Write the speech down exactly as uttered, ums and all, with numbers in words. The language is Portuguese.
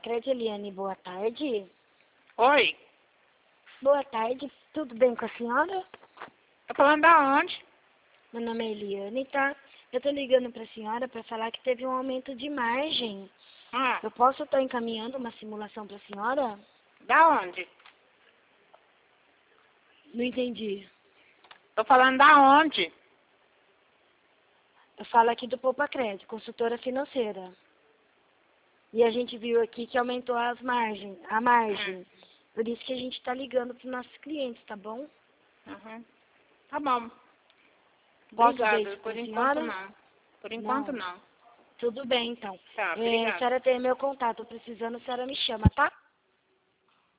Crédito, Eliane, boa tarde. Oi, Boa tarde, tudo bem com a senhora? tá falando da onde? Meu nome é Eliane, tá? Eu tô ligando pra senhora pra falar que teve um aumento de margem. Ah, Eu posso estar encaminhando uma simulação pra senhora? da onde? Não entendi. Tô falando da onde? Eu falo aqui do Poupa Crédito, consultora financeira. E a gente viu aqui que aumentou as margens, a margem. Por isso que a gente tá ligando pros nossos clientes, tá bom? Uhum. Tá bom. Posso dar Obrigada. isso Por pra enquanto senhora? não. Por enquanto Não. não. Tudo bem, então. Tá, É, a obrigada. senhora tem meu contato. Precisando, a senhora me chama, tá?